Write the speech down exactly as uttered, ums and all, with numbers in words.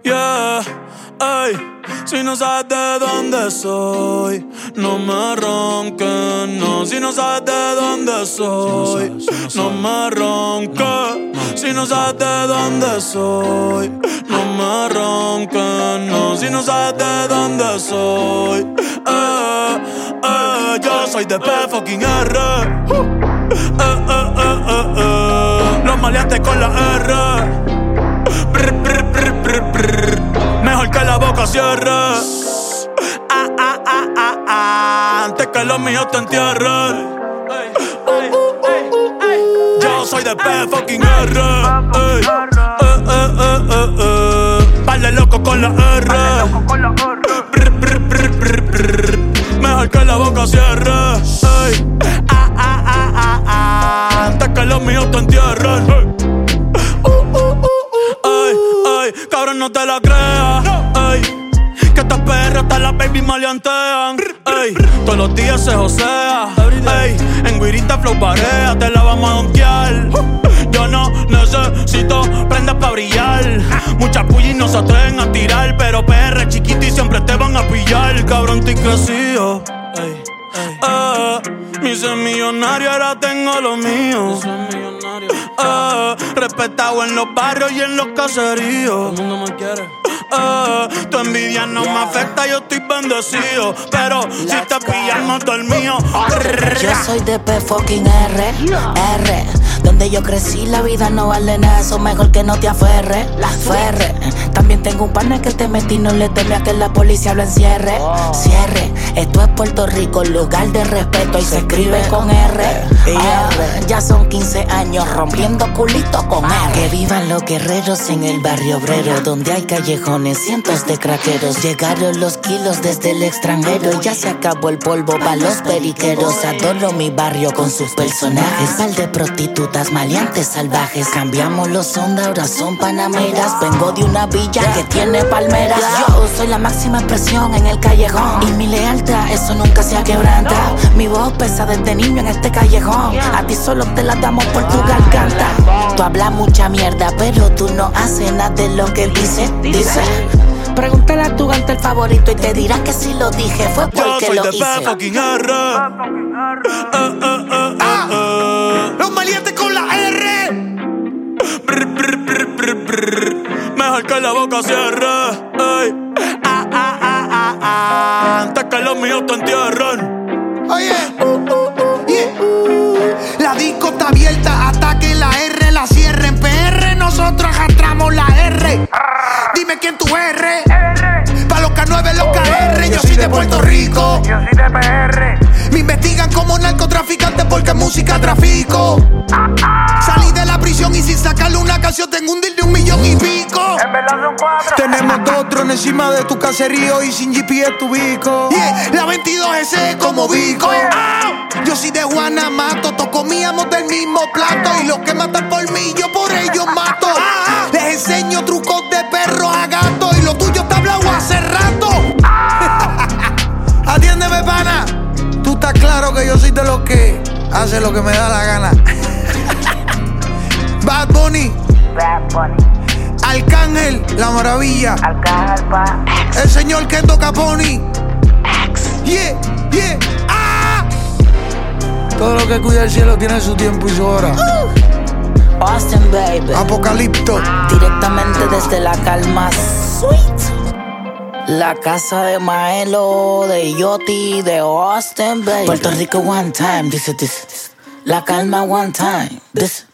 Yeah, ey, si no sabes de dónde soy, no me ronques, no. Si no sabes de dónde soy, si no, si no, no me ronques. No, no. Si no sabes de dónde soy, no me ronques, no. Si no sabes de dónde soy, eh, eh, yo soy de P fucking R. Uh. Eh, eh, eh, eh, eh. Los maleantes con la R. Brr, brr, brr, brr, brr. Mejor que la boca cierre. Ah, ah, ah, ah, ah. Antes que los míos te entierren. Yo soy de P fucking R. Ey, eh, eh, eh, eh, eh. Vale loco con la R. Brr, brr, brr, brr, brr. Mejor que la boca cierre. Ey, ah, ah, ah, ah, ah. Antes que los míos te entierren. Cabrón, no te la creas, ey, que estas perras hasta las baby maleantean, ey, todos los días se josea, ey, en guirita flow parea, te la vamos a donkear. Yo no necesito prendas pa' brillar, muchas pullis no se atreven a tirar, pero P R chiquito y siempre te van a pillar, cabrón, estoy crecido, ey, ey. Eh, mi ser millonario, ahora tengo lo mío. Uh, respetado en los barrios y en los caseríos. Todo el mundo me quiere. Uh, tu envidia no yeah. me afecta, yo estoy bendecido. Pero Let's si te pillamos dormido. Yo soy de P fucking R, R. Donde yo crecí la vida no vale nada, eso mejor que no te aferre, la ferre. También tengo un partner que te metí, no le teme a que la policía lo encierre. Cierre, esto es Puerto Rico, lugar de respeto y se escribe con R. R. Ya son quince años rompiendo culito con R. Que vivan los guerreros en el barrio obrero, donde hay callejones, cientos de craqueros. Llegaron los kilos desde el extranjero y ya se acabó el polvo pa' los periqueros. Adoro mi barrio con sus personajes, par de prostitutas, maleantes salvajes. Cambiamos los ondas, ahora son panameras. Vengo de una villa que tiene palmeras. Yo soy la máxima expresión en el callejón y mi lealtad, eso nunca se ha quebrantado. Mi voz pesa desde niño en este callejón. A ti solo te la damos por tu garganta. Tú hablas mucha mierda, pero tú no haces nada de lo que dices. Dice, pregúntale a tu gante el favorito y te dirá que si lo dije fue porque lo hice. Yo soy de P fucking R. Uh, uh, uh, ah, uh, uh. Los maleantes con la R. Brr, brr, brr, brr, brr. Mejor que la boca cierre. Ey. Ah, ah, ah, ah, ah. Antes que los míos te entierren. Oye, uh, uh, uh, yeah. La disco está abierta hasta que la R la cierren. P R nosotros arrastramos la R. Dime quién tú eres. Pa' los K nueve, los K R. Yo soy de Puerto Rico. Yo soy de P R. Me investigan como narcotraficante porque música trafico. Salí de la prisión y sin sacarle una canción tengo un deal de un millón y pico. En verdad son cuatro. Tenemos dos drones encima de tu caserío y sin G P S tu bico. Yeah, la veintidós S como bico. Oh, yo soy de Guanamato, todos comíamos del mismo plato y los que matan por mí yo por ellos mato. Ah, les enseño trucos de perro a gato y lo tuyo está hablado hace rato. Atiéndeme, pana. Tú estás claro que yo soy de los que hace lo que me da la gana. Bad Bunny, Bad Bunny, Arcángel, la maravilla, Arcángel pa' el señor Kendo Caponi. Yeah, yeah, ah. Todo lo que cuida el cielo tiene su tiempo y su hora. uh. Austin, baby. Apocalipto. Directamente desde la calma Sweet. La casa de Maelo, de Yoti, de Austin, baby. Puerto Rico one time, dice this. La calma one time, this.